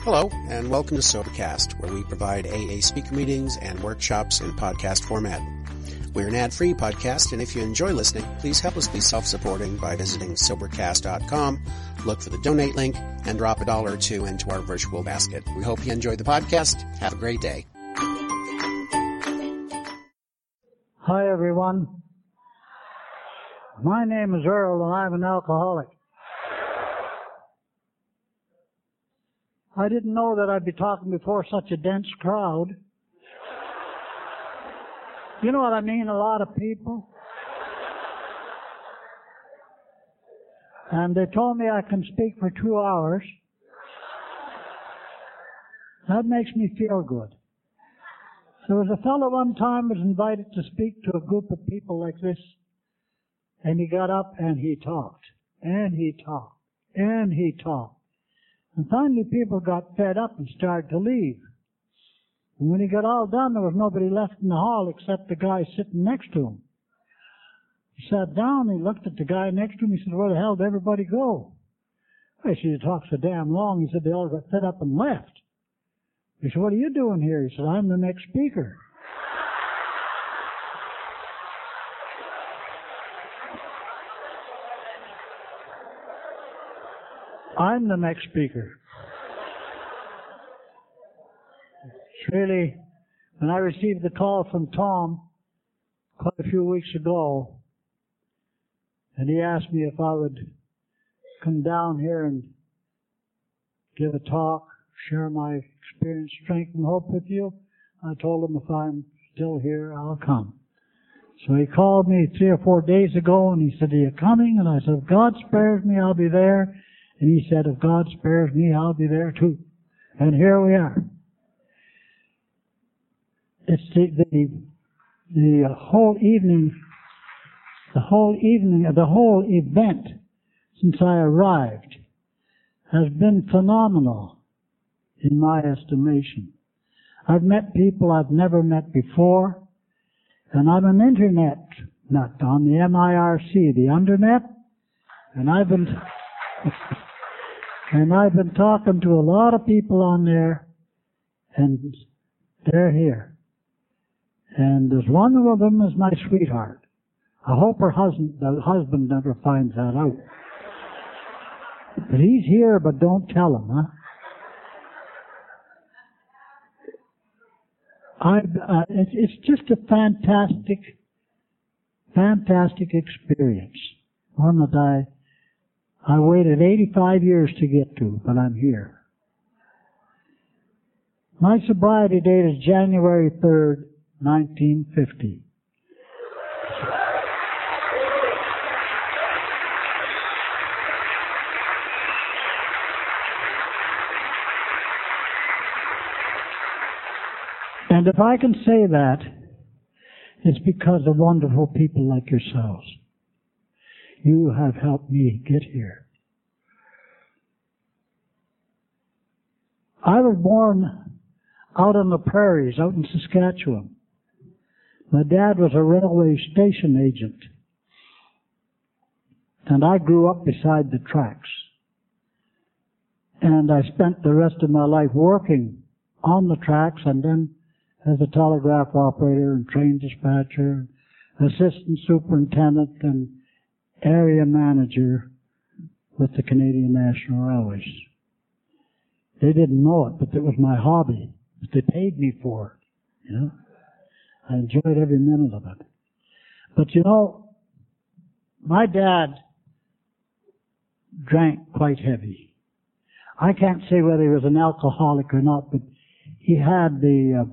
Hello, and welcome to Sobercast, where we provide AA speaker meetings and workshops in podcast format. We're an ad-free podcast, and if you enjoy listening, please help us be self-supporting by visiting Sobercast.com, look for the donate link, and drop $1 or $2 into our virtual basket. We hope you enjoyed the podcast. Have a great day. Hi, everyone. My name is Earl, and I'm an alcoholic. I didn't know that I'd be talking before such a dense crowd. You know what I mean? A lot of people. And they told me I can speak for 2 hours. That makes me feel good. There was a fellow one time was invited to speak to a group of people like this, and he got up and he talked, and he talked, and he talked. And finally people got fed up and started to leave. And when he got all done, there was nobody left in the hall except the guy sitting next to him. He sat down, he looked at the guy next to him, he said, "Where the hell did everybody go?" I said, "You talked so damn long." He said, "They all got fed up and left." He said, "What are you doing here?" He said, "I'm the next speaker." I'm the next speaker. It's really, when I received the call from Tom quite a few weeks ago, and he asked me if I would come down here and give a talk, share my experience, strength, and hope with you, I told him if I'm still here, I'll come. So he called me 3 or 4 days ago, and he said, "Are you coming?" And I said, "If God spares me, I'll be there." And he said, "If God spares me, I'll be there too." And here we are. It's the whole evening, the whole event since I arrived has been phenomenal in my estimation. I've met people I've never met before, and I'm an internet nut on the MIRC, the Undernet, and I've been talking to a lot of people on there, and they're here. And there's one of them is my sweetheart. I hope the husband never finds that out. But he's here, but don't tell him, huh? It's just a fantastic experience. One that I waited 85 years to get to, but I'm here. My sobriety date is January 3rd, 1950. And if I can say that, it's because of wonderful people like yourselves. You have helped me get here. I was born out on the prairies, out in Saskatchewan. My dad was a railway station agent, and I grew up beside the tracks. And I spent the rest of my life working on the tracks, and then as a telegraph operator and train dispatcher, assistant superintendent, and area manager with the Canadian National Railways. They didn't know it, but it was my hobby. But they paid me for it, you know. I enjoyed every minute of it. But you know, my dad drank quite heavy. I can't say whether he was an alcoholic or not, but he had the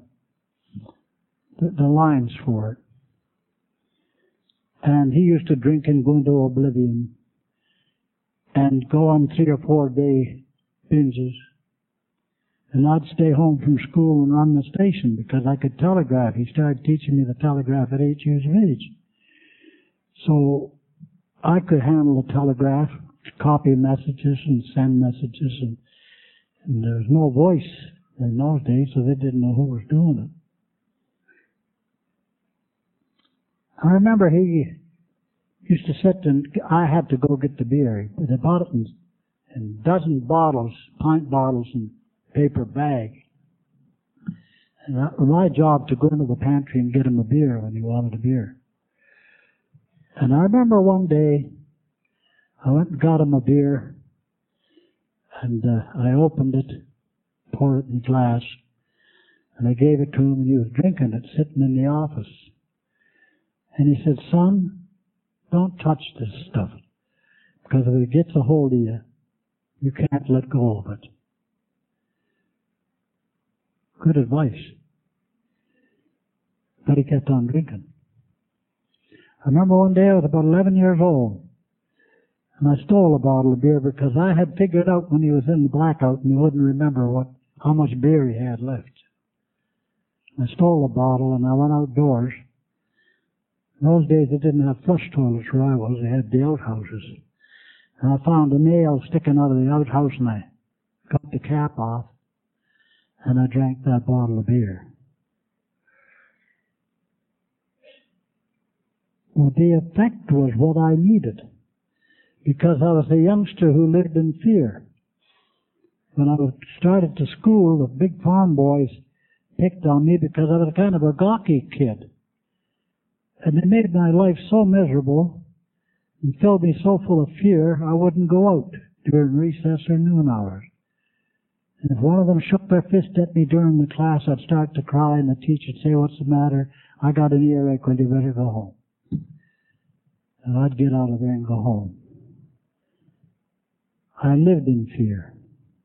lines for it. And he used to drink and go into oblivion and go on 3 or 4 day binges. And I'd stay home from school and run the station because I could telegraph. He started teaching me the telegraph at 8 years of age. So I could handle the telegraph, copy messages and send messages, and there was no voice in those days, so they didn't know who was doing it. I remember he used to sit and I had to go get the beer. They bought it in dozen bottles, pint bottles, and paper bag. And that was my job to go into the pantry and get him a beer when he wanted a beer. And I remember one day, I went and got him a beer, and I opened it, poured it in a glass, and I gave it to him, and he was drinking it, sitting in the office. And he said, "Son, don't touch this stuff, because if it gets a hold of you, you can't let go of it." Good advice. But he kept on drinking. I remember one day I was about 11 years old, and I stole a bottle of beer because I had figured out when he was in the blackout and he wouldn't remember how much beer he had left. I stole a bottle and I went outdoors. In those days they didn't have flush toilets where I was, they had the outhouses. And I found a nail sticking out of the outhouse and I got the cap off and I drank that bottle of beer. Well, the effect was what I needed, because I was a youngster who lived in fear. When I started to school, the big farm boys picked on me because I was kind of a gawky kid. And they made my life so miserable and filled me so full of fear, I wouldn't go out during recess or noon hours. And if one of them shook their fist at me during the class, I'd start to cry, and the teacher would say, "What's the matter? I got an earache, well, you better go home." And I'd get out of there and go home. I lived in fear.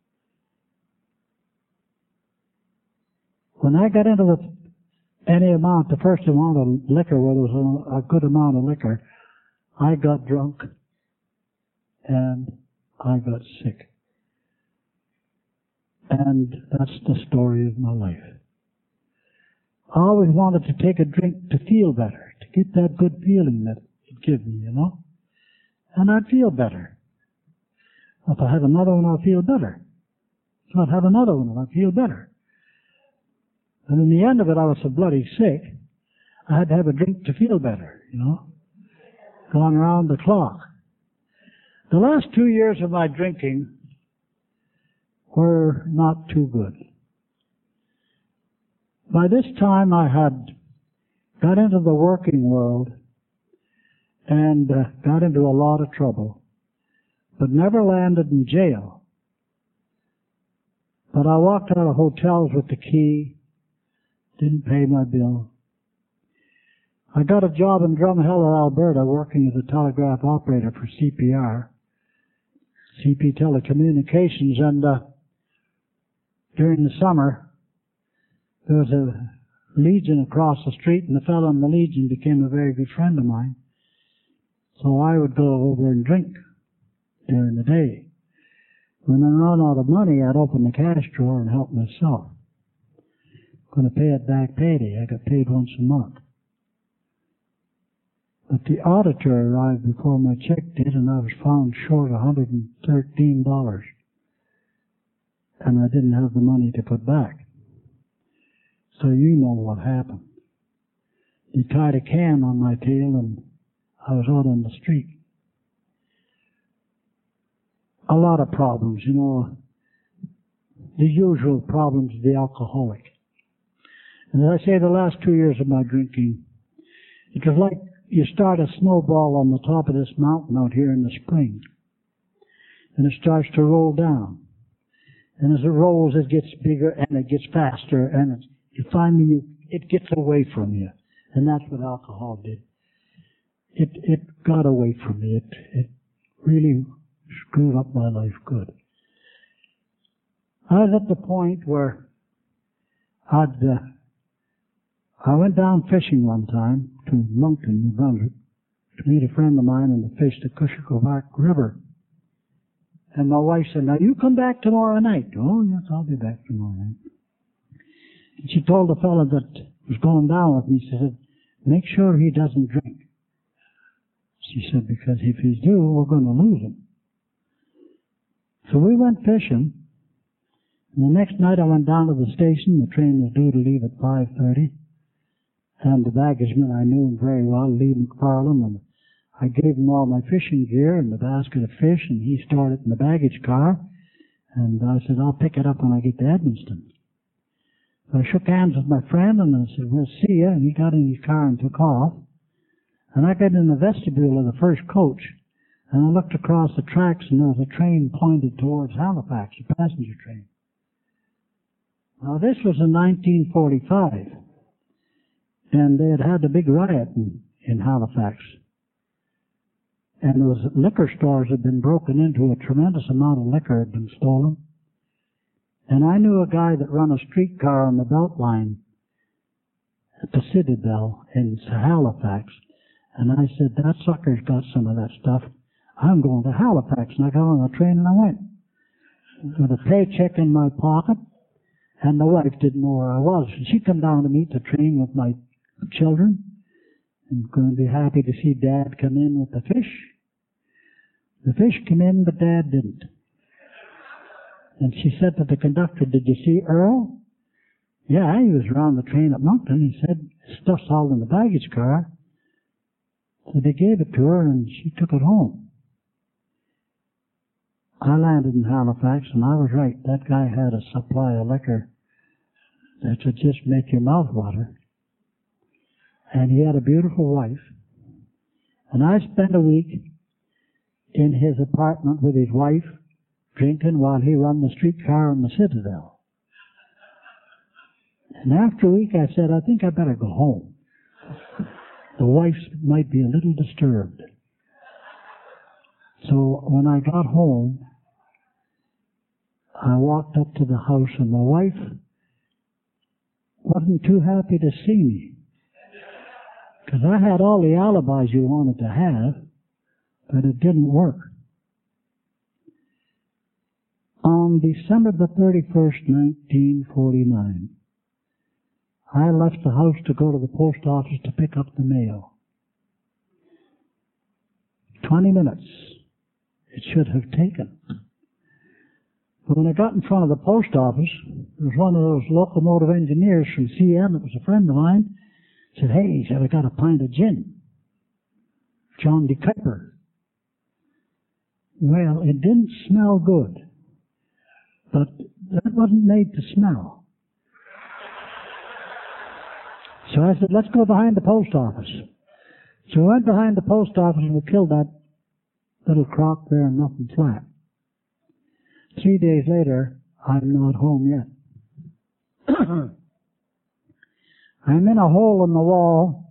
When I got into the first amount of liquor, where there was a good amount of liquor, I got drunk and I got sick. And that's the story of my life. I always wanted to take a drink to feel better, to get that good feeling that it gave me, you know. And I'd feel better. If I have another one, I'll feel better. So I'd have another one and I'd feel better. And in the end of it, I was so bloody sick, I had to have a drink to feel better, you know. Going around the clock. The last 2 years of my drinking were not too good. By this time, I had got into the working world and got into a lot of trouble, but never landed in jail. But I walked out of hotels with the key, didn't pay my bill. I got a job in Drumheller, Alberta, working as a telegraph operator for CPR, CP Telecommunications, and during the summer, there was a Legion across the street, and the fellow in the Legion became a very good friend of mine. So I would go over and drink during the day. When I ran out of money, I'd open the cash drawer and help myself. Going to pay it back payday. I got paid once a month. But the auditor arrived before my check did, and I was found short $113. And I didn't have the money to put back. So you know what happened. He tied a can on my tail and I was out on the street. A lot of problems, you know, the usual problems of the alcoholic. And as I say, the last 2 years of my drinking, it was like you start a snowball on the top of this mountain out here in the spring. And it starts to roll down. And as it rolls, it gets bigger and it gets faster, and it gets away from you. And that's what alcohol did. It got away from me. It really screwed up my life good. I was at the point where I went down fishing one time to Moncton, New Brunswick, to meet a friend of mine and to fish the Cushicovac River. And my wife said, "Now you come back tomorrow night." "Oh, yes, I'll be back tomorrow night." And she told the fellow that was going down with me, she said, "Make sure he doesn't drink." She said, "Because if he do, we're going to lose him." So we went fishing. And the next night I went down to the station. The train was due to leave at 5:30. And the baggageman, I knew him very well, Lee McFarland, and I gave him all my fishing gear and the basket of fish, and he stored it in the baggage car. And I said, I'll pick it up when I get to Edmundston. So I shook hands with my friend and I said, we'll see you. And he got in his car and took off. And I got in the vestibule of the first coach. And I looked across the tracks and there was a train pointed towards Halifax, a passenger train. Now this was in 1945. And they had a big riot in Halifax. And there was liquor stores had been broken into. A tremendous amount of liquor had been stolen. And I knew a guy that run a streetcar on the Beltline at the Citadel in Halifax. And I said, that sucker's got some of that stuff. I'm going to Halifax. And I got on the train and I went. With a paycheck in my pocket. And the wife didn't know where I was. And she come down to meet the train with my children. I'm going to be happy to see Dad come in with the fish. The fish came in, but Dad didn't. And she said to the conductor, did you see Earl? Yeah, he was around the train at Moncton. He said, stuff's all in the baggage car. So they gave it to her and she took it home. I landed in Halifax and I was right. That guy had a supply of liquor that would just make your mouth water. And he had a beautiful wife. And I spent a week in his apartment with his wife, drinking while he run the streetcar in the Citadel. And after a week I said, I think I better go home. The wife might be a little disturbed. So when I got home, I walked up to the house and the wife wasn't too happy to see me. Because I had all the alibis you wanted to have, but it didn't work. On December the 31st, 1949, I left the house to go to the post office to pick up the mail. 20 minutes it should have taken. But when I got in front of the post office, there was one of those locomotive engineers from CN that was a friend of mine. Said, hey, he said, I got a pint of gin. John de Kuyper. Well, it didn't smell good. But that wasn't made to smell. So I said, let's go behind the post office. So we went behind the post office and we killed that little crock there and nothing flat. 3 days later, I'm not home yet. I'm in a hole in the wall,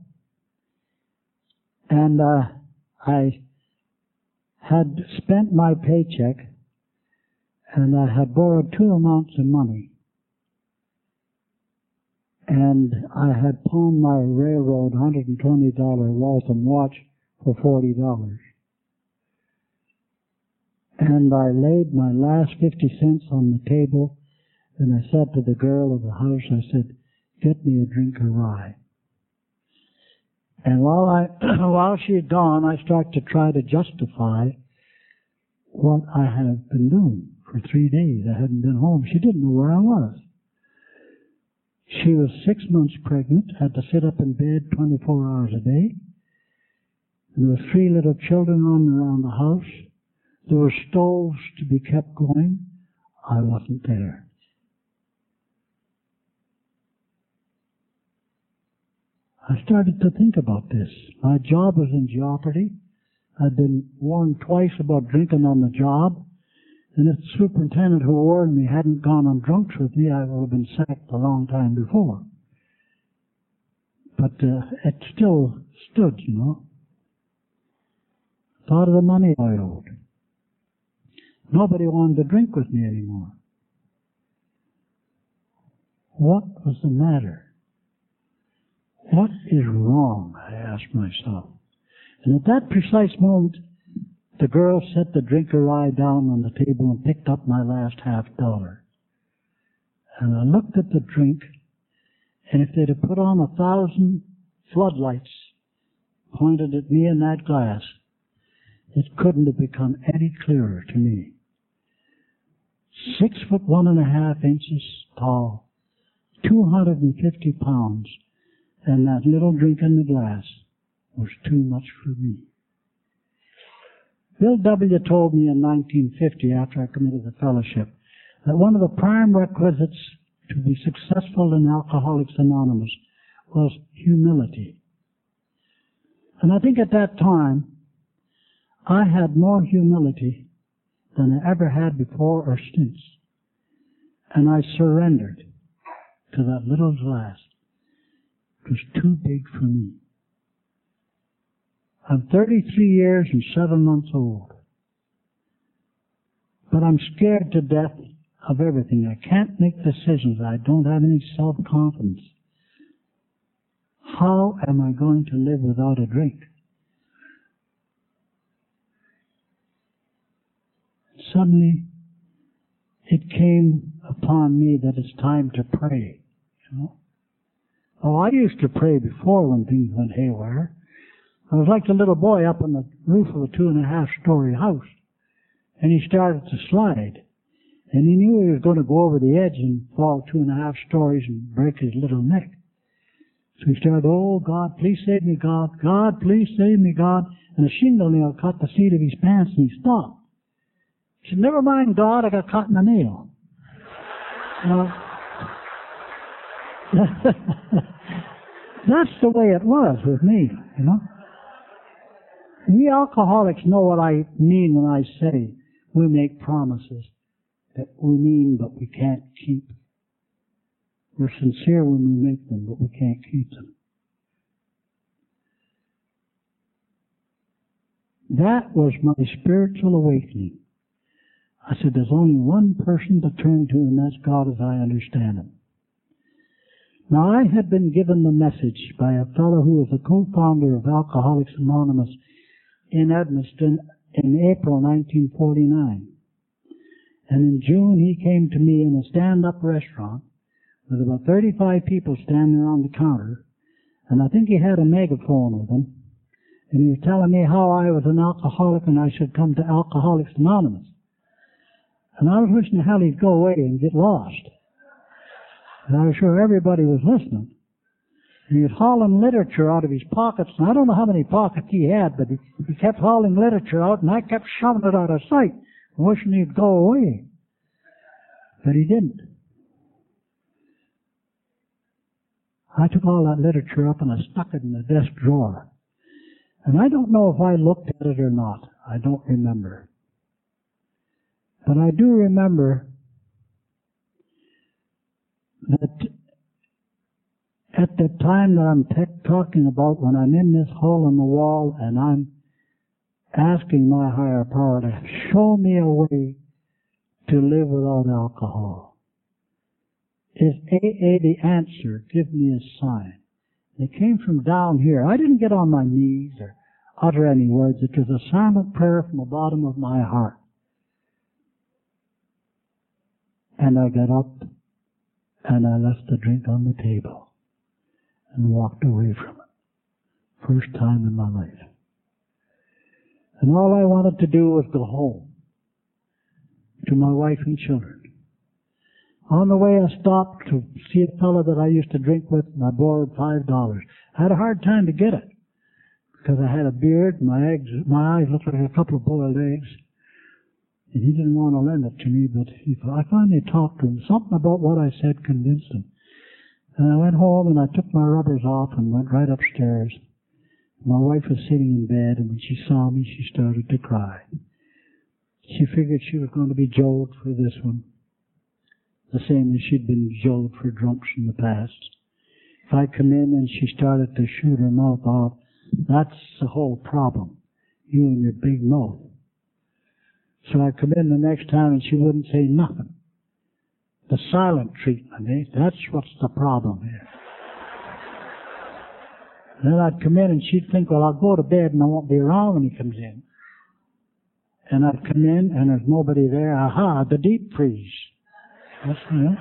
and I had spent my paycheck, and I had borrowed 2 amounts of money. And I had pawned my railroad $120 Waltham watch for $40. And I laid my last 50 cents on the table, and I said to the girl of the house, I said, get me a drink of rye. And while she had gone, I started to try to justify what I had been doing for 3 days. I hadn't been home. She didn't know where I was. She was 6 months pregnant, had to sit up in bed 24 hours a day. There were 3 little children running around the house. There were stoves to be kept going. I wasn't there. I started to think about this. My job was in jeopardy. I'd been warned twice about drinking on the job. And if the superintendent who warned me hadn't gone on drunks with me, I would have been sacked a long time before. But it still stood, you know. Thought of the money I owed. Nobody wanted to drink with me anymore. What was the matter? What is wrong? I asked myself. And at that precise moment, the girl set the drink of rye down on the table and picked up my last $50. And I looked at the drink, and if they'd have put on 1,000 floodlights pointed at me in that glass, it couldn't have become any clearer to me. 6 foot 1.5 inches tall, 250 pounds, and that little drink in the glass was too much for me. Bill W. told me in 1950, after I committed the fellowship, that one of the prime requisites to be successful in Alcoholics Anonymous was humility. And I think at that time, I had more humility than I ever had before or since. And I surrendered to that little glass. It was too big for me. I'm 33 years and 7 months old. But I'm scared to death of everything. I can't make decisions. I don't have any self-confidence. How am I going to live without a drink? Suddenly, it came upon me that it's time to pray. You know? Oh, I used to pray before when things went haywire. I was like the little boy up on the roof of a 2.5-story house, and he started to slide. And he knew he was going to go over the edge and fall 2.5 stories and break his little neck. So he started, oh, God, please save me, God. God, please save me, God. And a shingle nail cut the seat of his pants, and he stopped. He said, never mind, God, I got caught in a nail. That's the way it was with me, you know. We alcoholics know what I mean when I say we make promises that we mean but we can't keep. We're sincere when we make them, but we can't keep them. That was my spiritual awakening. I said, there's only one person to turn to, and that's God as I understand Him. Now, I had been given the message by a fellow who was a co-founder of Alcoholics Anonymous in Edmundston in April 1949. And in June, he came to me in a stand-up restaurant with about 35 people standing around the counter, and I think he had a megaphone with him, and he was telling me how I was an alcoholic and I should come to Alcoholics Anonymous. And I was wishing to hell he'd go away and get lost. And I was sure everybody was listening. And he was hauling literature out of his pockets, and I don't know how many pockets he had, but he kept hauling literature out, and I kept shoving it out of sight, wishing he'd go away. But he didn't. I took all that literature up and I stuck it in the desk drawer. And I don't know if I looked at it or not. I don't remember. But I do remember that at the time that I'm talking about, when I'm in this hole in the wall and I'm asking my higher power to show me a way to live without alcohol. Is AA the answer? Give me a sign. It came from down here. I didn't get on my knees or utter any words. It was a silent prayer from the bottom of my heart. And I got up and I left the drink on the table and walked away from it. First time in my life. And all I wanted to do was go home to my wife and children. On the way, I stopped to see a fellow that I used to drink with, and I borrowed $5. I had a hard time to get it because I had a beard, and my eyes looked like a couple of boiled eggs. And he didn't want to lend it to me, but I finally talked to him. Something about what I said convinced him. And I went home, and I took my rubbers off and went right upstairs. My wife was sitting in bed, and when she saw me, she started to cry. She figured she was going to be jailed for this one, the same as she'd been jailed for drunks in the past. If I come in and she started to shoot her mouth off, that's the whole problem. You and your big mouth. So I come in the next time and she wouldn't say nothing. The silent treatment, that's what's the problem here. Then I'd come in and she'd think, well, I'll go to bed and I won't be around when he comes in. And I'd come in and there's nobody there. Aha, the deep freeze. That's,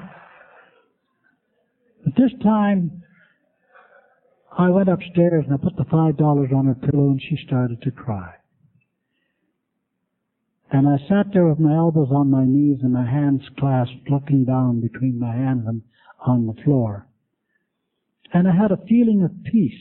But this time, I went upstairs and I put the $5 on her pillow and she started to cry. And I sat there with my elbows on my knees and my hands clasped, looking down between my hands and on the floor. And I had a feeling of peace.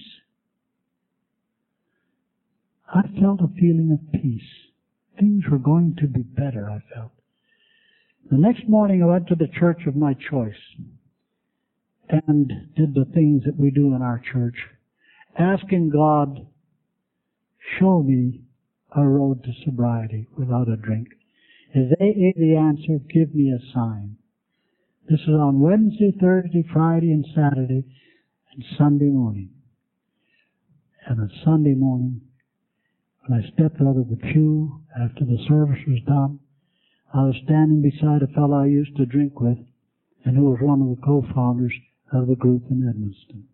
I felt a feeling of peace. Things were going to be better, I felt. The next morning I went to the church of my choice and did the things that we do in our church, asking God, show me a road to sobriety without a drink. Is AA the answer? Give me a sign. This is on Wednesday, Thursday, Friday, and Saturday, and Sunday morning. And on Sunday morning, when I stepped out of the pew after the service was done, I was standing beside a fellow I used to drink with, and who was one of the co-founders of the group in Edmundston.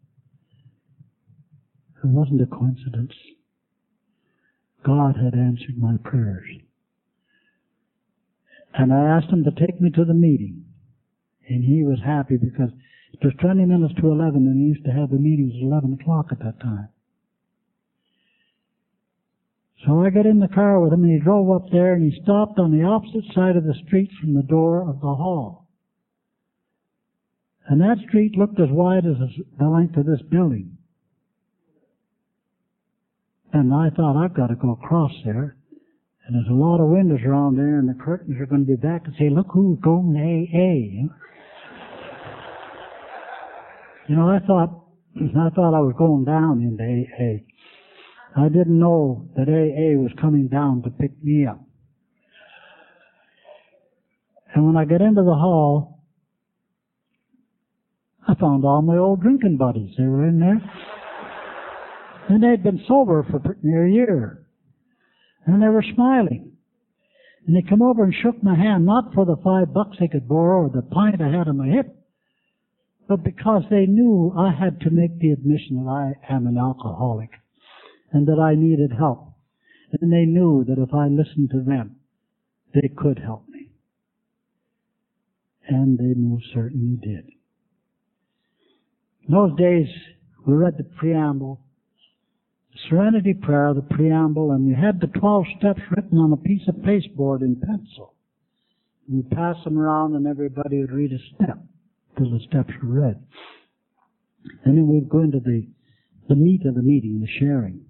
It wasn't a coincidence. God had answered my prayers. And I asked him to take me to the meeting. And he was happy because it was 20 minutes to 11, and he used to have the meetings at 11 o'clock at that time. So I got in the car with him, and he drove up there, and he stopped on the opposite side of the street from the door of the hall. And that street looked as wide as the length of this building. And I thought, I've got to go across there. And there's a lot of windows around there, and the curtains are going to be back and say, look who's going to AA. You know, I thought I was going down into AA. I didn't know that AA was coming down to pick me up. And when I got into the hall, I found all my old drinking buddies. They were in there. And they'd been sober for near a year. And they were smiling. And they come over and shook my hand, not for the $5 they could borrow or the pint I had on my hip, but because they knew I had to make the admission that I am an alcoholic and that I needed help. And they knew that if I listened to them, they could help me. And they most certainly did. In those days, we read the preamble, the Serenity Prayer, the preamble, and we had the 12 steps written on a piece of pasteboard in pencil. And we'd pass them around, and everybody would read a step till the steps were read. And then we'd go into the meat of the meeting, the sharing.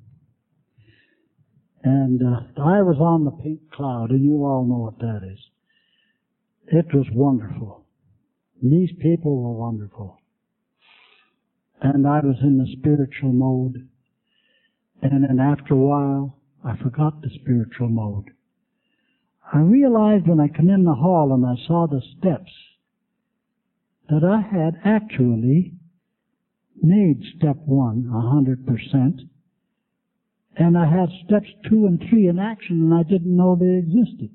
And I was on the pink cloud, and you all know what that is. It was wonderful. These people were wonderful. And I was in the spiritual mode. And then after a while, I forgot the spiritual mode. I realized when I came in the hall and I saw the steps that I had actually made step 1 100%. And I had steps 2 and 3 in action, and I didn't know they existed.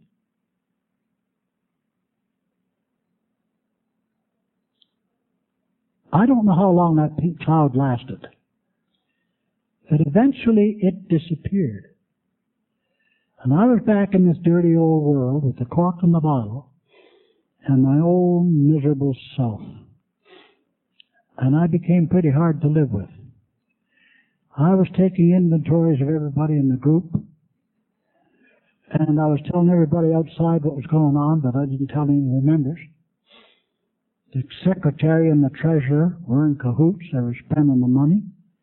I don't know how long that pink cloud lasted. But eventually it disappeared. And I was back in this dirty old world with the cork in the bottle and my own miserable self. And I became pretty hard to live with. I was taking inventories of everybody in the group, and I was telling everybody outside what was going on, but I didn't tell any of the members. The secretary and the treasurer were in cahoots. They were spending the money.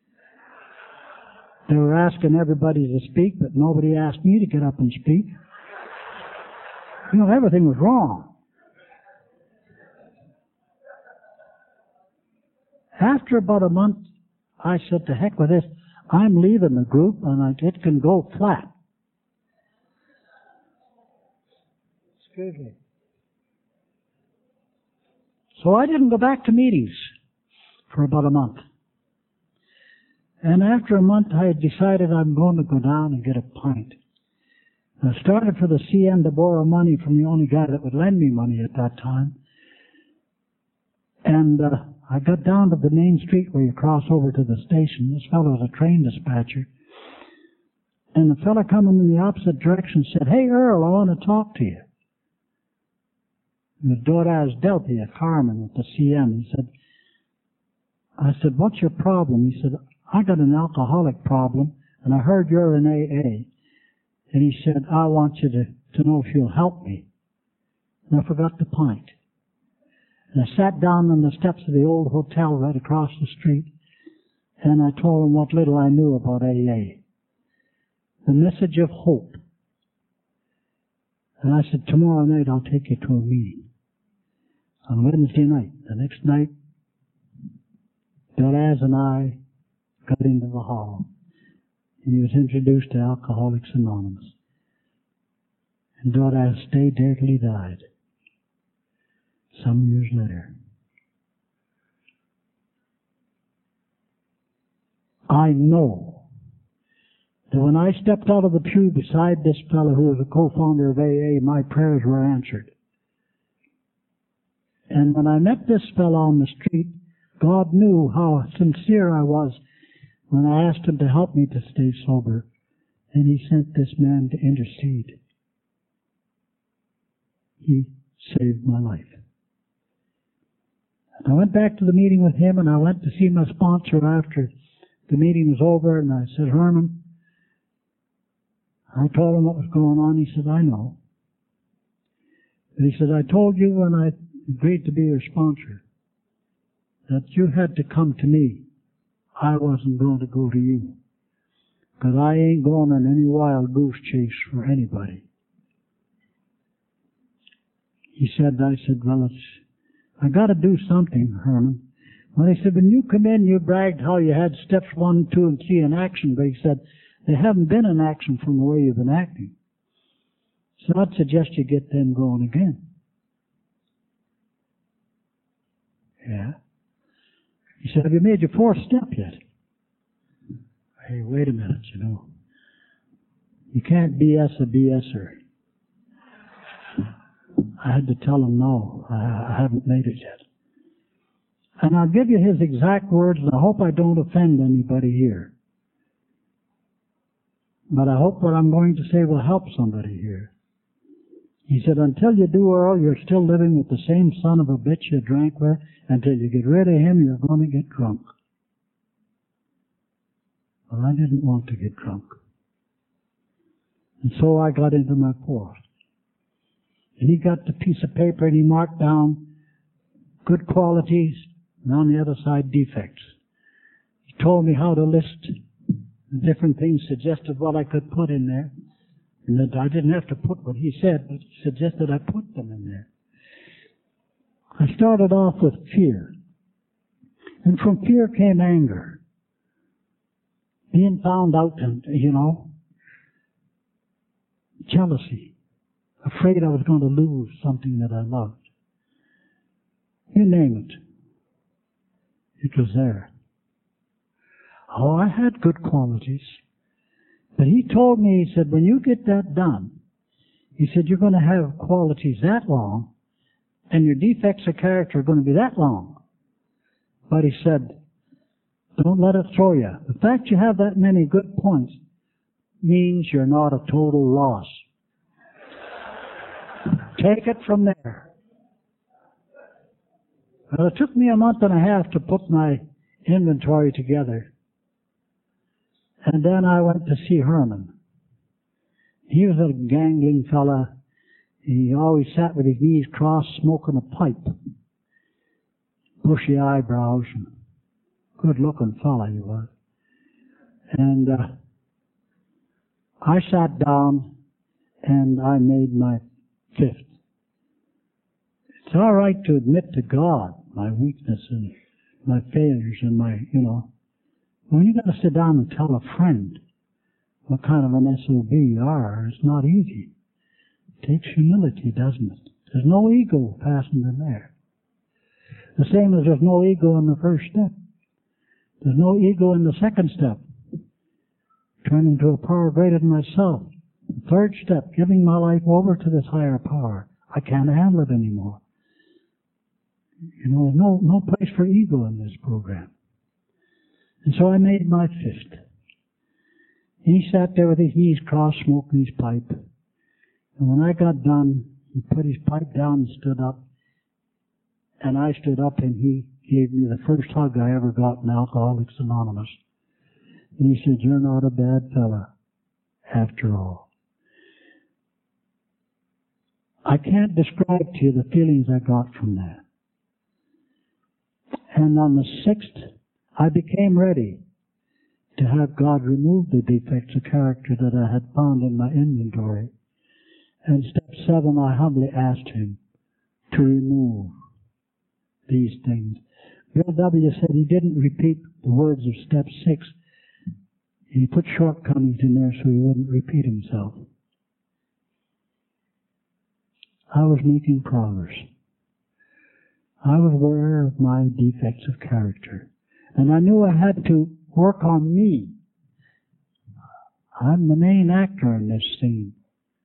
They were asking everybody to speak, but nobody asked me to get up and speak. You know, everything was wrong. After about a month, I said, to heck with this. I'm leaving the group, and it can go flat. Excuse me. So I didn't go back to meetings for about a month. And after a month, I had decided I'm going to go down and get a pint. I started for the CN to borrow money from the only guy that would lend me money at that time. And I got down to the main street where you cross over to the station. This fellow was a train dispatcher. And the fellow coming in the opposite direction said, "Hey, Earl, I want to talk to you." And his daughter was Delphi, Carmen, with the CN. I said, "What's your problem?" He said, "I got an alcoholic problem, and I heard you're in AA." And he said, "I want you to know if you'll help me." And I forgot the pint. And I sat down on the steps of the old hotel right across the street, and I told him what little I knew about AA. The message of hope. And I said, "Tomorrow night I'll take you to a meeting." on Wednesday night. The next night, Belaz and I got into the hall. He was introduced to Alcoholics Anonymous. And Belaz stayed there till he died, some years later. I know that when I stepped out of the pew beside this fellow who was a co-founder of AA, my prayers were answered. And when I met this fellow on the street, God knew how sincere I was when I asked him to help me to stay sober, and he sent this man to intercede. He saved my life. And I went back to the meeting with him, and I went to see my sponsor after the meeting was over, and I said, Herman, I told him what was going on. He said, I know. And he said, I told you when I agreed to be your sponsor that you had to come to me. I wasn't going to go to you, because I ain't going on any wild goose chase for anybody. He said, I said, well, I got to do something, Herman. Well, he said, when you come in, you bragged how you had steps 1, 2, and 3 in action, but he said, they haven't been in action from the way you've been acting. So I'd suggest you get them going again. Yeah. He said, have you made your 4th step yet? Hey, wait a minute, you know. You can't BS a BSer. I had to tell him, no, I haven't made it yet. And I'll give you his exact words, and I hope I don't offend anybody here. But I hope what I'm going to say will help somebody here. He said, until you do, Earl, you're still living with the same son of a bitch you drank with. Until you get rid of him, you're going to get drunk. Well, I didn't want to get drunk. And so I got into my 4th. And he got the piece of paper and he marked down good qualities and on the other side defects. He told me how to list the different things, suggested what I could put in there. And that I didn't have to put what he said, but he suggested I put them in there. I started off with fear. And from fear came anger. Being found out and, jealousy. Afraid I was going to lose something that I loved. You name it. It was there. Oh, I had good qualities. But he told me, he said, when you get that done, he said, you're going to have qualities that long, and your defects of character are going to be that long. But he said, don't let it throw you. The fact you have that many good points means you're not a total loss. Take it from there. Well, it took me a month and a half to put my inventory together. And then I went to see Herman. He was a gangling fella. He always sat with his knees crossed, smoking a pipe. Bushy eyebrows. Good-looking fella he was. And I sat down and I made my 5th. It's all right to admit to God my weaknesses, my failures, and my, When you got to sit down and tell a friend what kind of an SOB you are, it's not easy. It takes humility, doesn't it? There's no ego passing in there. The same as there's no ego in the 1st step. There's no ego in the 2nd step. Turning to a power greater than myself. The 3rd step, giving my life over to this higher power. I can't handle it anymore. There's no place for ego in this program. And so I made my 5th. And he sat there with his knees crossed, smoking his pipe. And when I got done, he put his pipe down and stood up. And I stood up and he gave me the first hug I ever got in Alcoholics Anonymous. And he said, you're not a bad fella, after all. I can't describe to you the feelings I got from that. And on the 6th, I became ready to have God remove the defects of character that I had found in my inventory. And step 7, I humbly asked him to remove these things. Bill W. said he didn't repeat the words of step 6. He put shortcomings in there so he wouldn't repeat himself. I was making progress. I was aware of my defects of character. And I knew I had to work on me. I'm the main actor in this scene.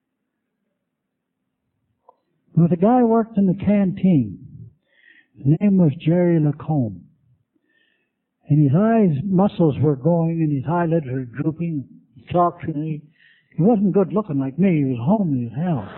There was a guy who worked in the canteen. His name was Jerry Lacombe. And his eyes, muscles were going, and his eyelids were drooping. He talked to me. He wasn't good looking like me. He was homely as hell.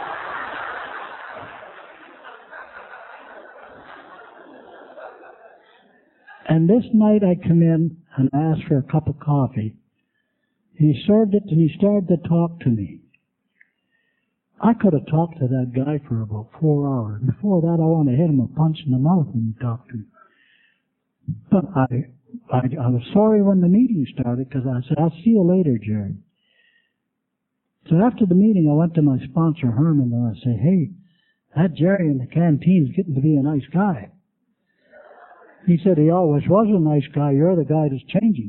And this night I come in and asked for a cup of coffee. He served it and he started to talk to me. I could have talked to that guy for about 4 hours. Before that, I wanted to hit him a punch in the mouth when he talked to me. But I was sorry when the meeting started because I said, I'll see you later, Jerry. So after the meeting, I went to my sponsor, Herman, and I said, hey, that Jerry in the canteen is getting to be a nice guy. He said, he always was a nice guy. You're the guy that's changing.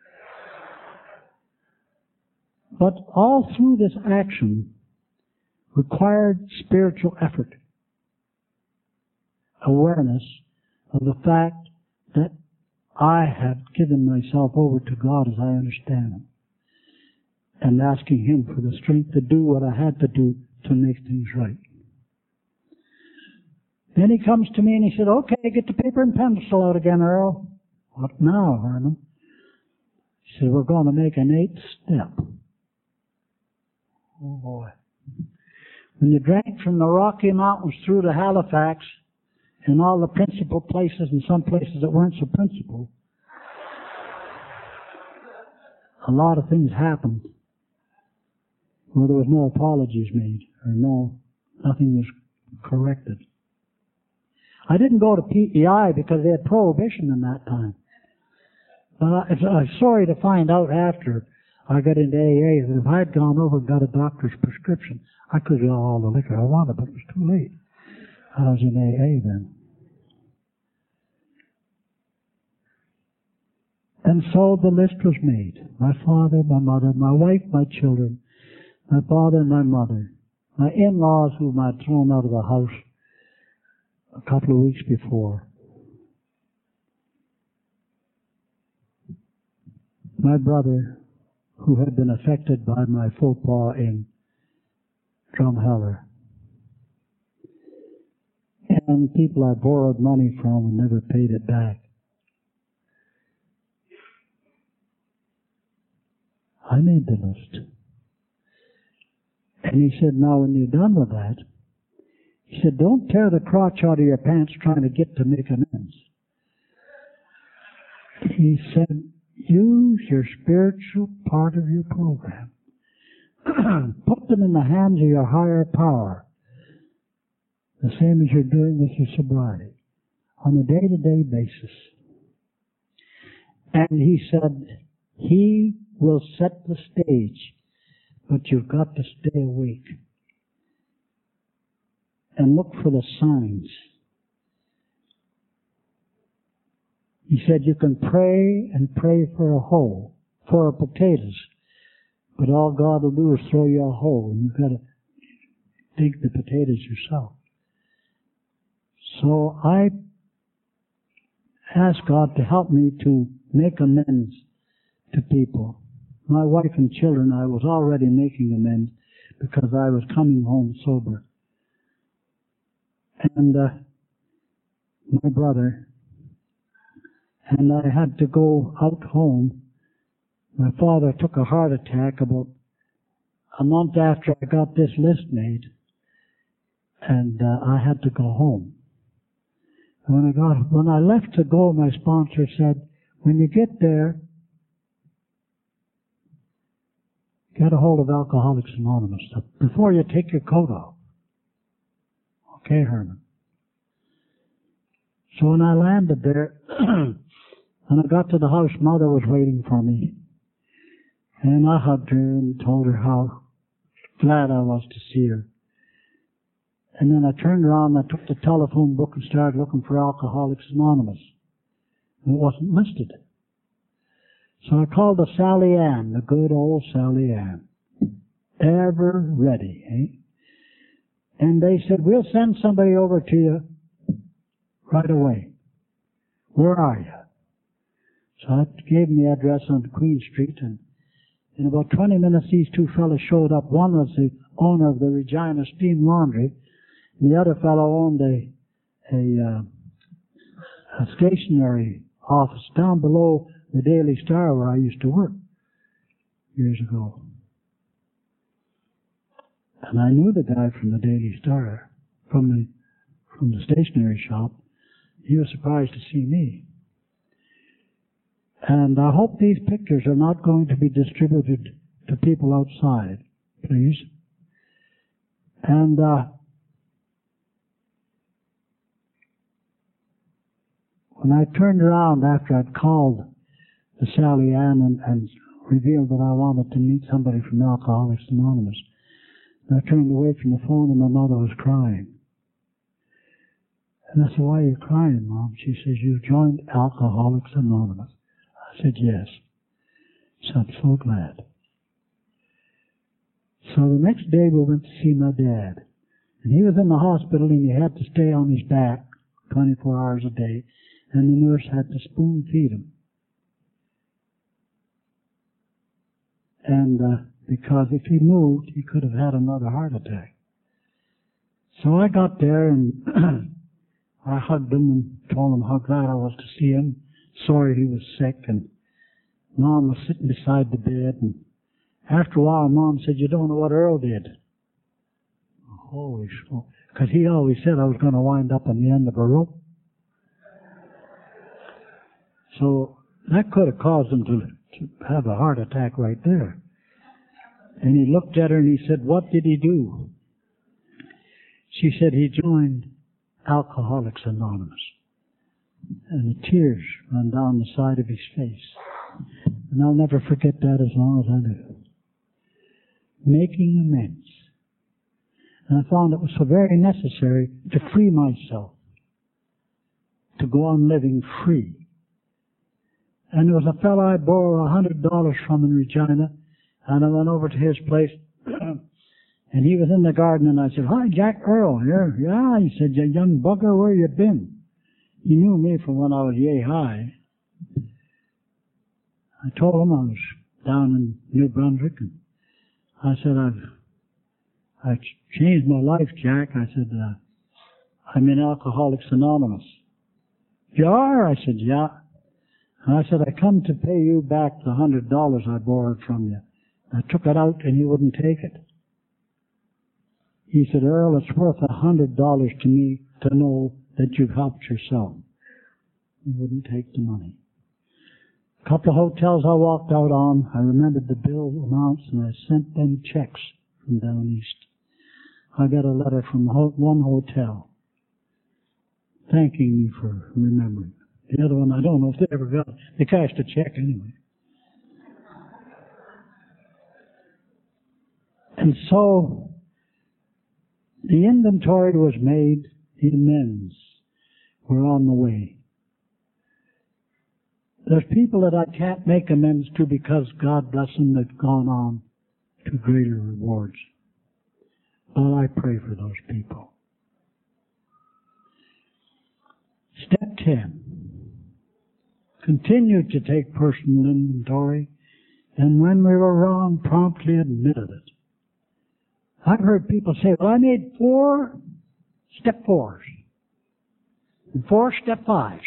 But all through this action required spiritual effort, awareness of the fact that I had given myself over to God as I understand Him, and asking Him for the strength to do what I had to do to make things right. Then he comes to me and he said, okay, get the paper and pencil out again, Earl. What now, Herman? He said, we're going to make an 8th step. Oh boy. When you drank from the Rocky Mountains through to Halifax, and all the principal places and some places that weren't so principal, a lot of things happened where there was no apologies made, or nothing was corrected. I didn't go to PEI because they had prohibition in that time. But I'm sorry to find out after I got into AA that if I had gone over and got a doctor's prescription, I could get all the liquor I wanted, but it was too late. I was in AA then. And so the list was made. My father, my mother, my wife, my children, my father and my mother, my in-laws whom I'd thrown out of the house a couple of weeks before, my brother who had been affected by my faux pas in Drumheller, and people I borrowed money from and never paid it back. I made the list. And he said, now when you're done with that, he said, don't tear the crotch out of your pants trying to get to make amends. He said, use your spiritual part of your program. Put them in the hands of your higher power, the same as you're doing with your sobriety, on a day-to-day basis. And he said, He will set the stage, but you've got to stay awake and look for the signs. He said you can pray and pray for a hoe, for potatoes, but all God will do is throw you a hoe, and you've got to dig the potatoes yourself. So I asked God to help me to make amends to people. My wife and children, I was already making amends because I was coming home sober. And my brother, and I had to go out home. My father took a heart attack about a month after I got this list made, and I had to go home. And when I left to go, my sponsor said, when you get there, get a hold of Alcoholics Anonymous before you take your coat off. Okay, Herman. So when I landed there, and I got to the house, Mother was waiting for me. And I hugged her and told her how glad I was to see her. And then I turned around and I took the telephone book and started looking for Alcoholics Anonymous. And it wasn't listed. So I called the Sally Ann, the good old Sally Ann. Ever ready, eh? And they said, we'll send somebody over to you right away. Where are you? So I gave them the address on Queen Street, and in about 20 minutes these two fellows showed up. One was the owner of the Regina Steam Laundry, and the other fellow owned a stationery office down below the Daily Star where I used to work years ago. And I knew the guy from the Daily Star, from the stationery shop. He was surprised to see me. And I hope these pictures are not going to be distributed to people outside, please. And when I turned around after I'd called the Sally Ann and revealed that I wanted to meet somebody from Alcoholics Anonymous, and I turned away from the phone and my mother was crying. And I said, why are you crying, Mom? She says, you joined Alcoholics Anonymous. I said, yes. So I'm so glad. So the next day we went to see my dad. And he was in the hospital and he had to stay on his back 24 hours a day. And the nurse had to spoon feed him. And because if he moved, he could have had another heart attack. So I got there and I hugged him and told him how glad I was to see him. Sorry he was sick, and Mom was sitting beside the bed, and after a while Mom said, you don't know what Earl did. Holy smoke. Because he always said I was going to wind up on the end of a rope. So that could have caused him to have a heart attack right there. And he looked at her and he said, what did he do? She said he joined Alcoholics Anonymous. And the tears ran down the side of his face. And I'll never forget that as long as I live. Making amends. And I found it was so very necessary to free myself, to go on living free. And there was a fellow I borrowed $100 from in Regina, and I went over to his place, and he was in the garden, and I said, hi, Jack Earl here. Yeah, he said, you young bugger, where you been? He knew me from when I was yay high. I told him I was down in New Brunswick, and I said, I've changed my life, Jack. I said, I'm in Alcoholics Anonymous. You are? I said, yeah. And I said, I come to pay you back the $100 I borrowed from you. I took it out and he wouldn't take it. He said, Earl, it's worth $100 to me to know that you've helped yourself. He wouldn't take the money. A couple of hotels I walked out on, I remembered the bill amounts and I sent them checks from down east. I got a letter from one hotel thanking me for remembering. The other one, I don't know if they ever got it. They cashed a check anyway. And so, the inventory was made, the amends were on the way. There's people that I can't make amends to because, God bless them, they've gone on to greater rewards. But I pray for those people. Step 10. Continue to take personal inventory, and when we were wrong, promptly admitted it. I've heard people say, well, I made 4 step 4s and 4 step 5s.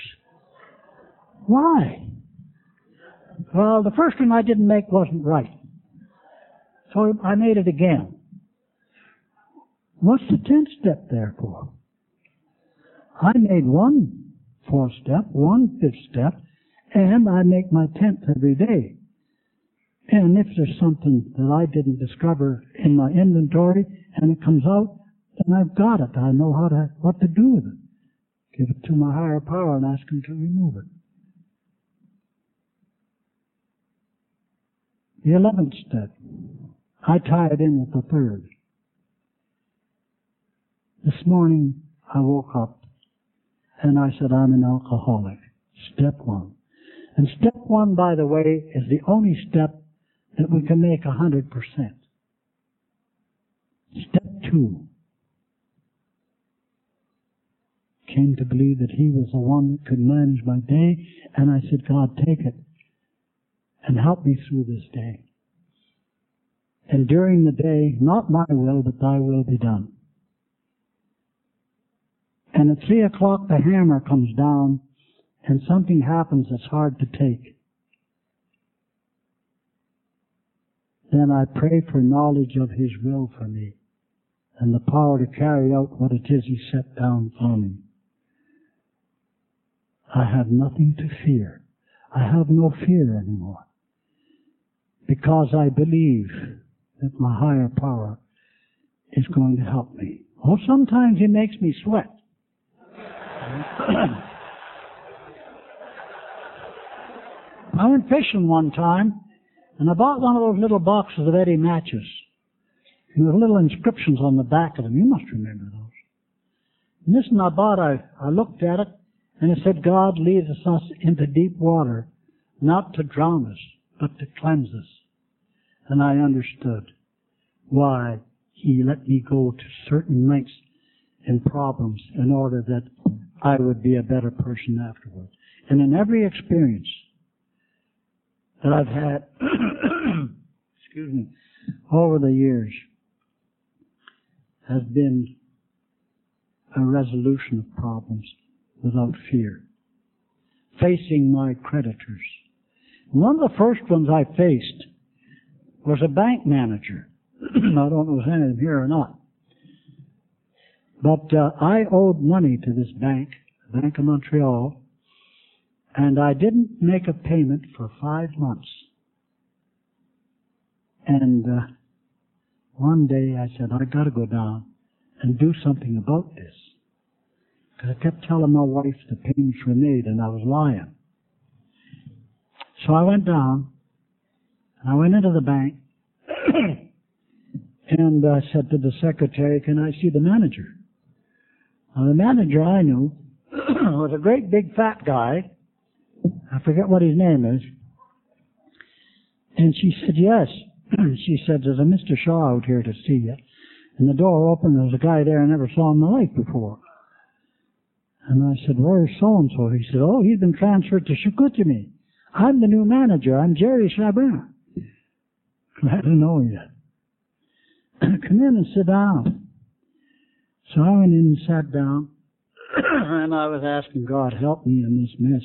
Why? Well, the first one I didn't make wasn't right. So I made it again. What's the 10th step there for? I made 1 4th step, 1 5th step, and I make my 10th every day. And if there's something that I didn't discover in my inventory and it comes out, then I've got it. I know what to do with it. Give it to my higher power and ask him to remove it. The 11th step, I tie it in with the 3rd. The next morning I woke up and I said, I'm an alcoholic. Step one. And step one, by the way, is the only step that we can make 100%. Step two. Came to believe that He was the one that could manage my day, and I said, God, take it and help me through this day. And during the day, not my will, but thy will be done. And at 3 o'clock the hammer comes down and something happens that's hard to take. Then I pray for knowledge of His will for me and the power to carry out what it is He set down for me. I have nothing to fear. I have no fear anymore because I believe that my higher power is going to help me. Oh, sometimes He makes me sweat. I went fishing one time, and I bought one of those little boxes of Eddie matches. And there were little inscriptions on the back of them. You must remember those. And this one I bought, I looked at it, and it said, God leads us into deep water, not to drown us, but to cleanse us. And I understood why He let me go to certain lengths in problems in order that I would be a better person afterward. And in every experience that I've had, excuse me, over the years has been a resolution of problems without fear. Facing my creditors. One of the first ones I faced was a bank manager. I don't know if any of them here or not. But I owed money to this bank, Bank of Montreal, and I didn't make a payment for 5 months. And one day I said, I got to go down and do something about this. Because I kept telling my wife the payments were made and I was lying. So I went down, and I went into the bank, and I said to the secretary, can I see the manager? Now the manager I knew was a great big fat guy. I forget what his name is. And she said, yes. She said, there's a Mr. Shaw out here to see you. And the door opened, there was a guy there I never saw in my life before. And I said, where's so-and-so? He said, oh, he's been transferred to Chicoutimi. I'm the new manager. I'm Jerry Chabin. Glad to know you. Come in and sit down. So I went in and sat down, and I was asking God, help me in this mess.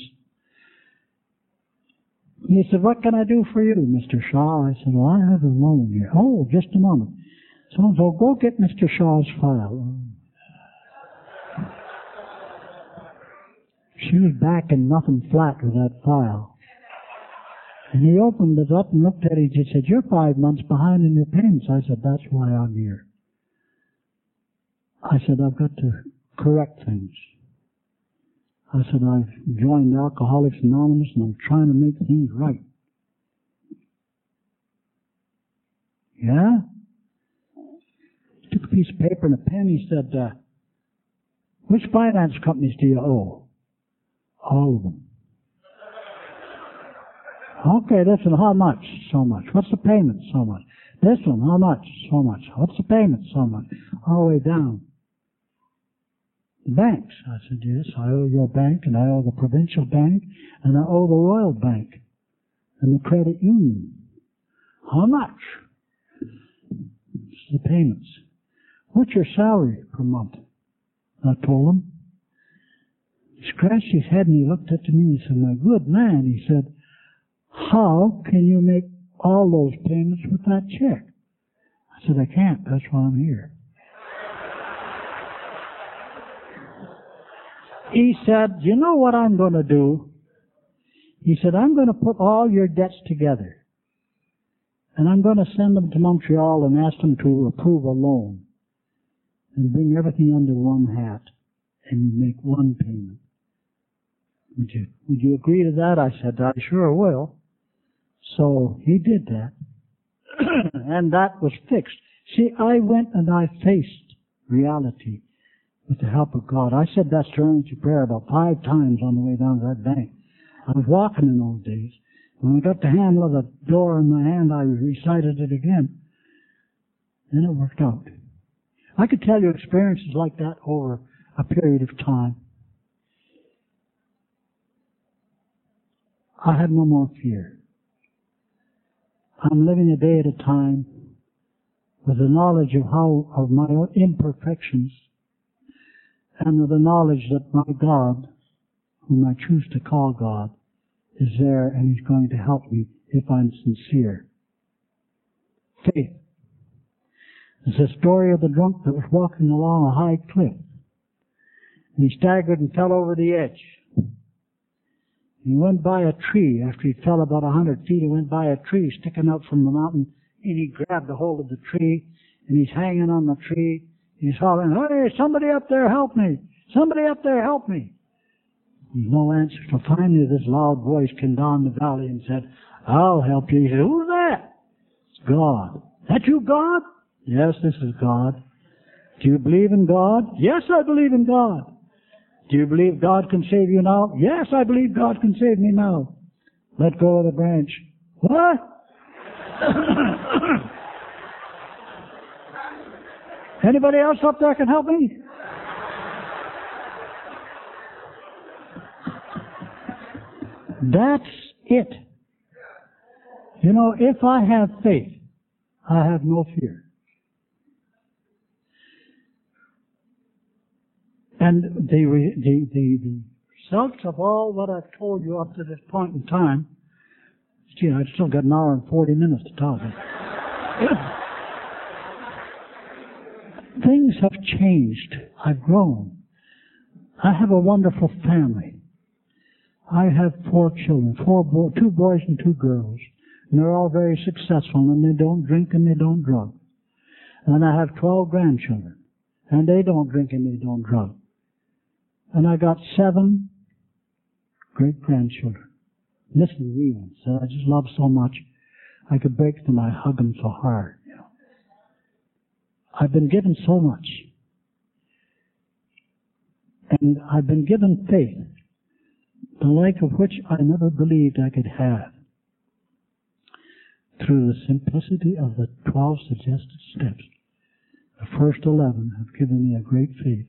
He said, what can I do for you, Mr. Shaw? I said, well, I have a loan here. Oh, just a moment. So go get Mr. Shaw's file. She was back in nothing flat with that file. And he opened it up and looked at it. He said, you're 5 months behind in your payments. I said, that's why I'm here. I said, I've got to correct things. I said, I've joined Alcoholics Anonymous and I'm trying to make things right. Yeah? He took a piece of paper and a pen. He said, which finance companies do you owe? All of them. Okay, this one, how much? So much. What's the payment? So much. This one, how much? So much. What's the payment? So much. All the way down. The banks. I said, yes, I owe your bank, and I owe the provincial bank, and I owe the Royal Bank, and the credit union. How much? This is the payments. What's your salary per month? I told him. He scratched his head and he looked at me and he said, my good man, he said, how can you make all those payments with that check? I said, I can't. That's why I'm here. He said, you know what I'm going to do? He said, I'm going to put all your debts together. And I'm going to send them to Montreal and ask them to approve a loan. And bring everything under one hat. And you make one payment. Would you agree to that? I said, I sure will. So he did that. And that was fixed. See, I went and I faced reality. with the help of God. I said that serenity prayer about 5 times on the way down to that bank. I was walking in those days. When I got the handle of the door in my hand, I recited it again. And it worked out. I could tell you experiences like that over a period of time. I had no more fear. I'm living a day at a time with the knowledge of my own imperfections and with the knowledge that my God, whom I choose to call God, is there and He's going to help me if I'm sincere. Faith. It's the story of the drunk that was walking along a high cliff. And he staggered and fell over the edge. He went by a tree. After he fell about 100 feet, he went by a tree sticking out from the mountain, and he grabbed a hold of the tree, and he's hanging on the tree. He's hollering, "Hey, somebody up there help me! Somebody up there help me!" There's no answer. So finally this loud voice came down the valley and said, "I'll help you." He said, "Who's that?" "It's God." "That you, God?" "Yes, this is God." "Do you believe in God?" "Yes, I believe in God." "Do you believe God can save you now?" "Yes, I believe God can save me now." "Let go of the branch." "What?" "Anybody else up there can help me?" That's it. You know, if I have faith, I have no fear. And the results of all what I've told you up to this point in time, gee, I've still got an hour and 40 minutes to talk. Things have changed. I've grown. I have a wonderful family. I have 4 children, 2 boys and 2 girls. And they're all very successful, and they don't drink and they don't drug. And I have 12 grandchildren, and they don't drink and they don't drug. And I got 7 great-grandchildren, little wee ones that I just love so much, I could break them, I hug them so hard. You know. I've been given so much. And I've been given faith, the like of which I never believed I could have. Through the simplicity of the 12 suggested steps, the first 11 have given me a great faith.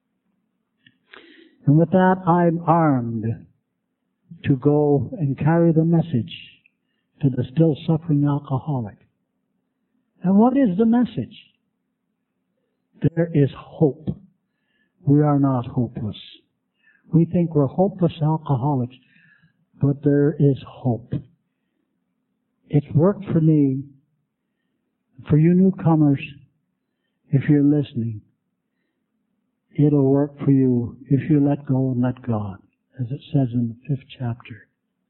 And with that, I'm armed to go and carry the message to the still suffering alcoholic. And what is the message? There is hope. We are not hopeless. We think we're hopeless alcoholics, but there is hope. It's worked for me. For you newcomers, if you're listening, it'll work for you if you let go and let God, as it says in the 5th chapter.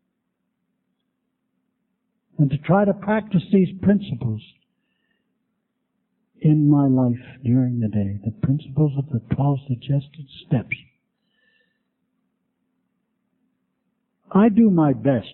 And to try to practice these principles in my life during the day, the principles of the 12 suggested steps. I do my best.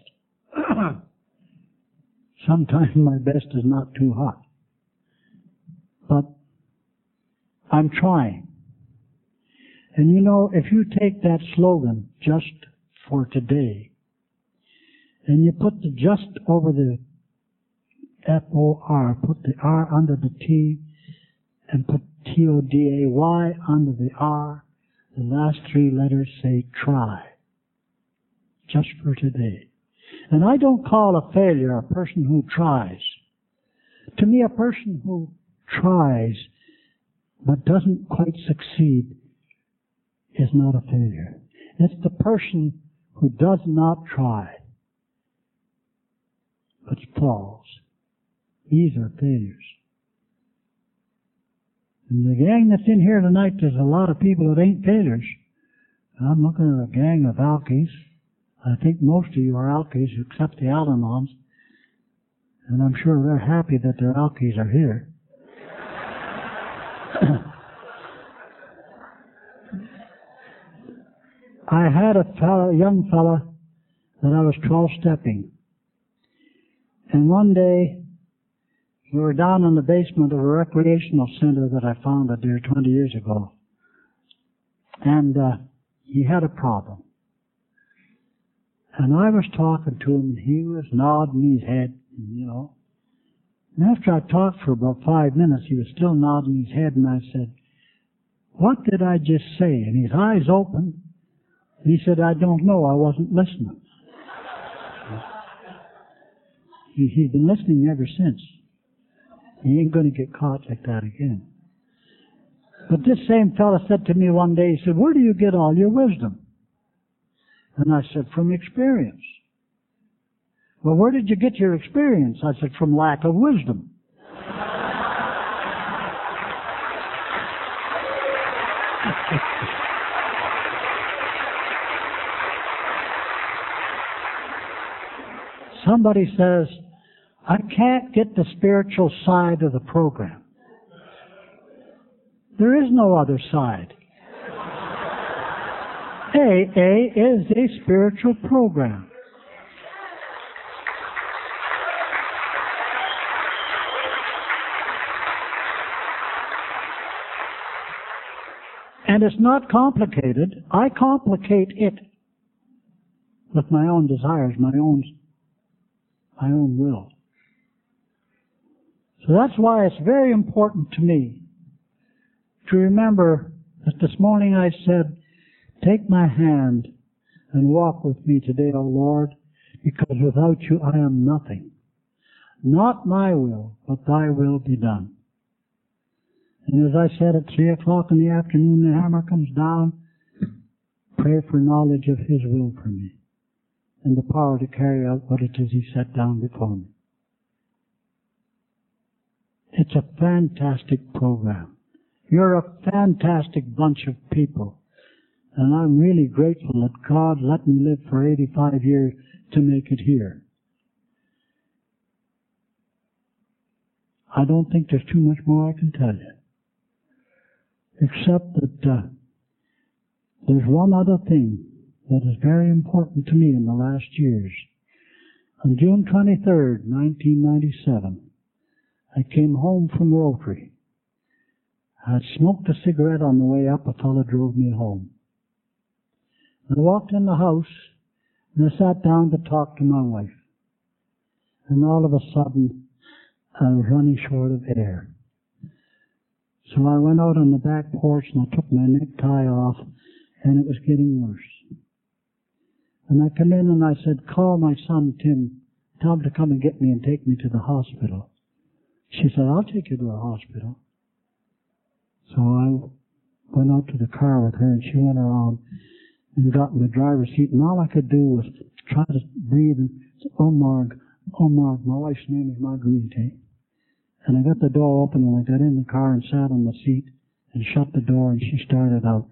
Sometimes my best is not too hot. But I'm trying. And you know, if you take that slogan, just for today, and you put the just over the F-O-R, put the R under the T, and put T-O-D-A-Y under the R, the last 3 letters say try. Just for today. And I don't call a failure a person who tries. To me, a person who tries but doesn't quite succeed is not a failure. It's the person who does not try but falls. These are failures. In the gang that's in here tonight, there's a lot of people that ain't failures. I'm looking at a gang of alkies. I think most of you are alkies except the Al-Anons, and I'm sure they're happy that their alkies are here. I had a young fella that I was 12-stepping, and one day we were down in the basement of a recreational center that I founded there 20 years ago. And he had a problem. And I was talking to him, and he was nodding his head, you know. And after I talked for about 5 minutes, he was still nodding his head, and I said, "What did I just say?" And his eyes opened. He said, "I don't know, I wasn't listening." He's been listening ever since. He ain't going to get caught like that again. But this same fellow said to me one day, he said, "Where do you get all your wisdom?" And I said, "From experience." "Well, where did you get your experience?" I said, "From lack of wisdom." Somebody says, "I can't get the spiritual side of the program." There is no other side. AA is a spiritual program. And it's not complicated. I complicate it with my own desires, my own will. So that's why it's very important to me to remember that this morning I said, "Take my hand and walk with me today, O Lord, because without you I am nothing. Not my will, but thy will be done." And as I said at 3 o'clock in the afternoon, the hammer comes down, pray for knowledge of his will for me and the power to carry out what it is he set down before me. It's a fantastic program. You're a fantastic bunch of people. And I'm really grateful that God let me live for 85 years to make it here. I don't think there's too much more I can tell you. Except that there's one other thing that is very important to me in the last years. On June 23rd, 1997, I came home from Rotary. I had smoked a cigarette on the way up. A fellow drove me home. I walked in the house, and I sat down to talk to my wife. And all of a sudden, I was running short of air. So I went out on the back porch, and I took my necktie off, and it was getting worse. And I come in, and I said, "Call my son, Tim. Tell him to come and get me and take me to the hospital." She said, "I'll take you to the hospital." So I went out to the car with her, and she went around and got in the driver's seat, and all I could do was try to breathe and say, "Oh, Marg, my wife's name is Marguerite." And I got the door open, and I got in the car and sat on the seat and shut the door, and she started out.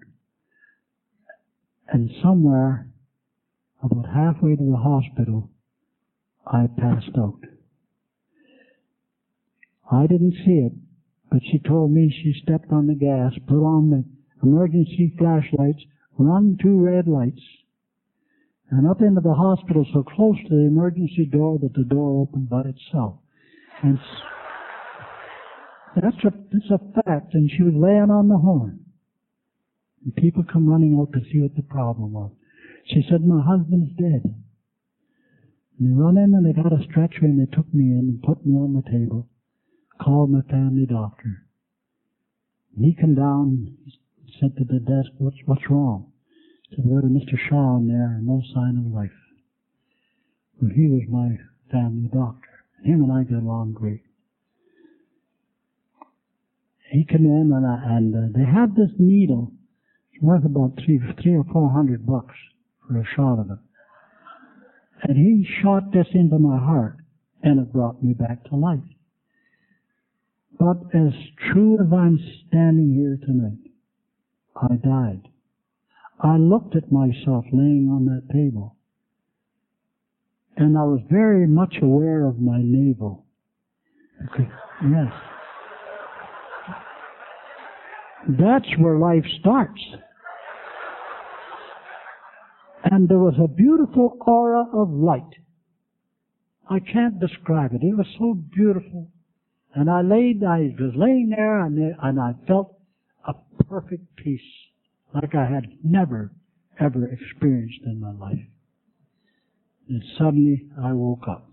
And somewhere, about halfway to the hospital, I passed out. I didn't see it, but she told me she stepped on the gas, put on the emergency flashlights, run 2 red lights, and up into the hospital so close to the emergency door that the door opened by itself. And that's a fact, and she was laying on the horn. And people come running out to see what the problem was. She said, "My husband's dead." And they run in and they got a stretcher and they took me in and put me on the table, called my family doctor. And he came down, he said to the desk, what's wrong? He said, "We got a Mr. Shaw in there and no sign of life." Well, he was my family doctor. Him and I got along great. He came in and they had this needle. It's worth about $300 or $400 for a shot of it. And he shot this into my heart, and it brought me back to life. But as true as I'm standing here tonight, I died. I looked at myself laying on that table, and I was very much aware of my navel. Okay. Yes. That's where life starts. And there was a beautiful aura of light. I can't describe it. It was so beautiful. And I was laying there and I felt a perfect peace. like I had never, ever experienced in my life. And suddenly I woke up.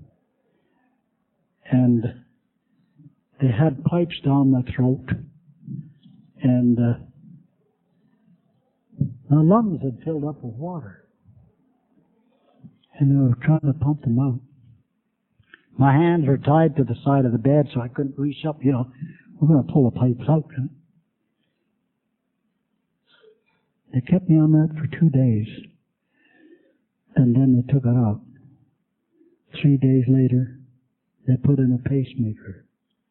And they had pipes down my throat. And my lungs had filled up with water. And they were trying to pump them out. My hands were tied to the side of the bed so I couldn't reach up, we're going to pull the pipes out. They kept me on that for 2 days. And then they took it out. 3 days later, they put in a pacemaker.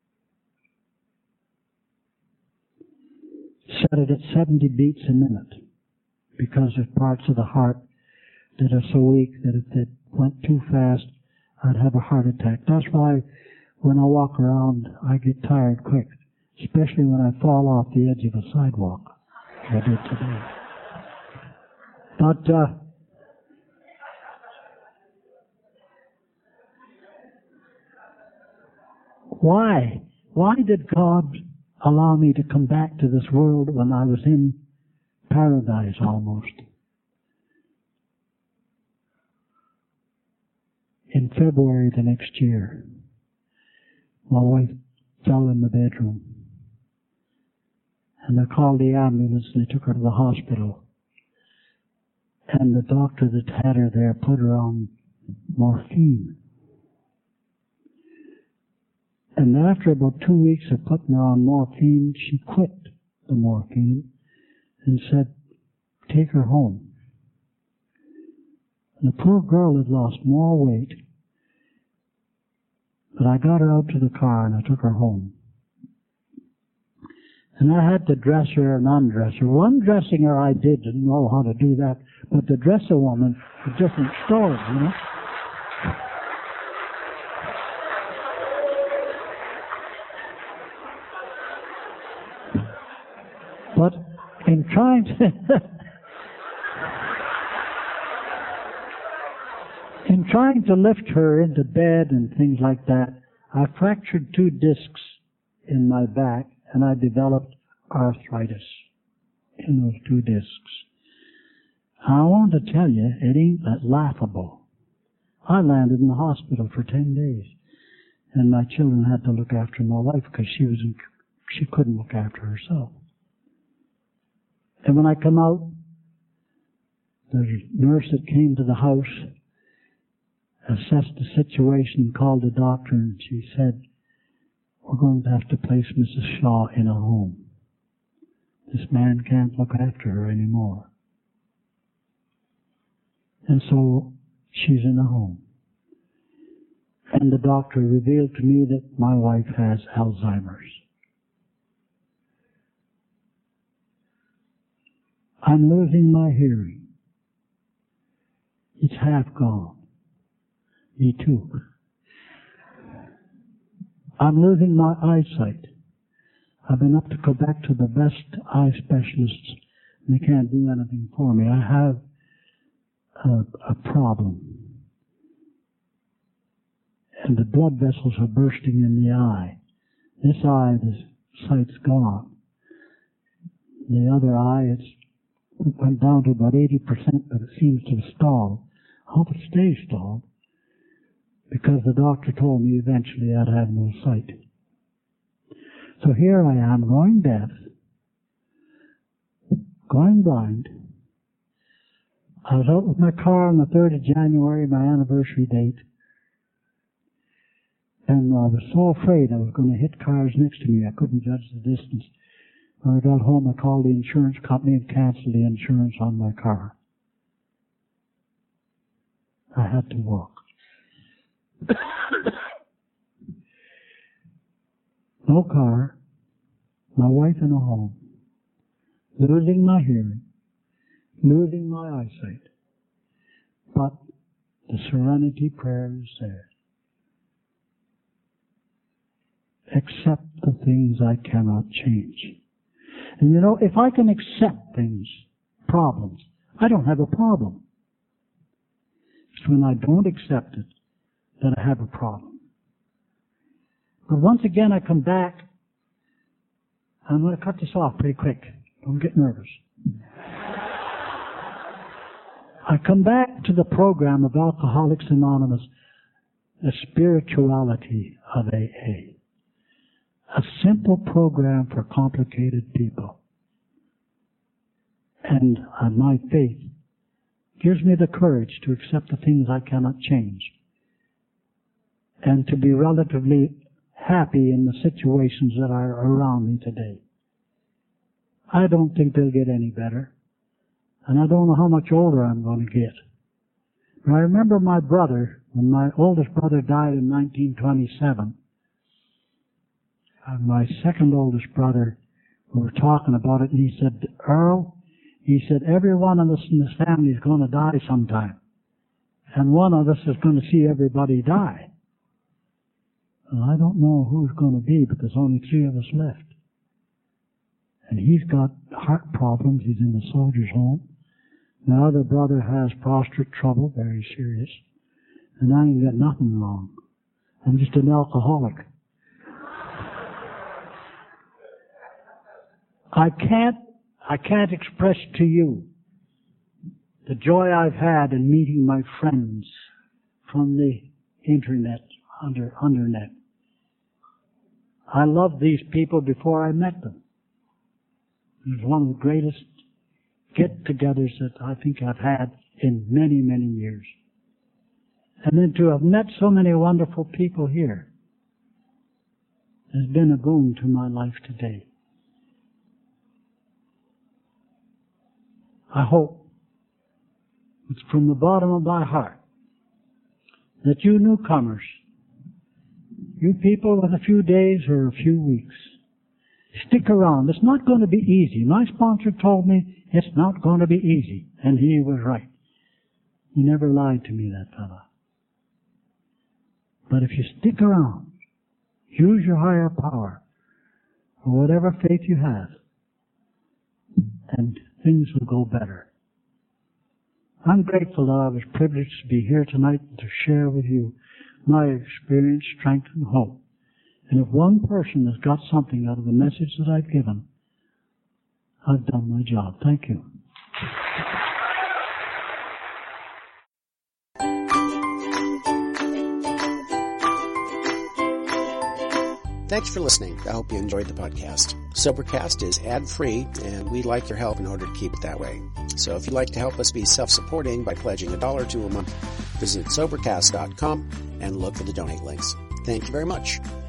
Set it at 70 beats a minute because there's parts of the heart that are so weak that if it went too fast, I'd have a heart attack. That's why when I walk around, I get tired quick, especially when I fall off the edge of a sidewalk. I did today. But why? Why did God allow me to come back to this world when I was in paradise almost? In February the next year, my wife fell in the bedroom. And I called the ambulance and they took her to the hospital. And the doctor that had her there put her on morphine. And after about 2 weeks of putting her on morphine, she quit the morphine and said, take her home. And the poor girl had lost more weight. But I got her out to the car and I took her home. And I had to dress her and undress her. Well, undressing her I didn't know how to do that, but to dress a woman is a different story, But in trying to lift her into bed and things like that, I fractured 2 discs in my back and I developed arthritis in those 2 discs. I want to tell you, it ain't laughable. I landed in the hospital for 10 days and my children had to look after my wife because she couldn't look after herself. And when I come out, the nurse that came to the house assessed the situation, called the doctor, and she said, we're going to have to place Mrs. Shaw in a home. This man can't look after her anymore. And so she's in a home. And the doctor revealed to me that my wife has Alzheimer's. I'm losing my hearing. It's half gone. Me too. I'm losing my eyesight. I've been up to Quebec to the best eye specialists, and they can't do anything for me. I have a problem. And the blood vessels are bursting in the eye. This eye, the sight's gone. The other eye, it went down to about 80%, but it seems to have stalled. I hope it stays stalled, because the doctor told me eventually I'd have no sight. So here I am, going deaf, going blind. I was out with my car on the 3rd of January, my anniversary date, and I was so afraid I was going to hit cars next to me, I couldn't judge the distance. When I got home, I called the insurance company and canceled the insurance on my car. I had to walk. No car, my wife in a home, losing my hearing, losing my eyesight, but the serenity prayer is there. Accept the things I cannot change. And if I can accept things, problems, I don't have a problem. It's when I don't accept it that I have a problem. But once again I come back, I'm going to cut this off pretty quick. Don't get nervous. I come back to the program of Alcoholics Anonymous, the spirituality of AA. A simple program for complicated people. And my faith gives me the courage to accept the things I cannot change and to be relatively happy in the situations that are around me today. I don't think they'll get any better, and I don't know how much older I'm going to get. But I remember my brother, when my oldest brother died in 1927, and my second oldest brother, we were talking about it, and he said, Earl, he said, every one of us in this family is going to die sometime. And one of us is going to see everybody die. Well, I don't know who's going to be, but there's only 3 of us left. And he's got heart problems. He's in the soldier's home. My other brother has prostate trouble, very serious. And I ain't got nothing wrong. I'm just an alcoholic. I can't express to you the joy I've had in meeting my friends from the internet, undernet. I loved these people before I met them. It was one of the greatest get-togethers that I think I've had in many, many years. And then to have met so many wonderful people here has been a boon to my life today. I hope, it's from the bottom of my heart, that you newcomers, you people with a few days or a few weeks, stick around. It's not going to be easy. My sponsor told me it's not going to be easy, and he was right. He never lied to me, that fella. But if you stick around, use your higher power, or whatever faith you have, and things will go better. I'm grateful that I was privileged to be here tonight and to share with you my experience, strength, and hope. And if one person has got something out of the message that I've given, I've done my job. Thank you. Thanks for listening. I hope you enjoyed the podcast. Sobercast is ad-free, and we'd like your help in order to keep it that way. So if you'd like to help us be self-supporting by pledging $1 or $2 a month, visit Sobercast.com and look for the donate links. Thank you very much.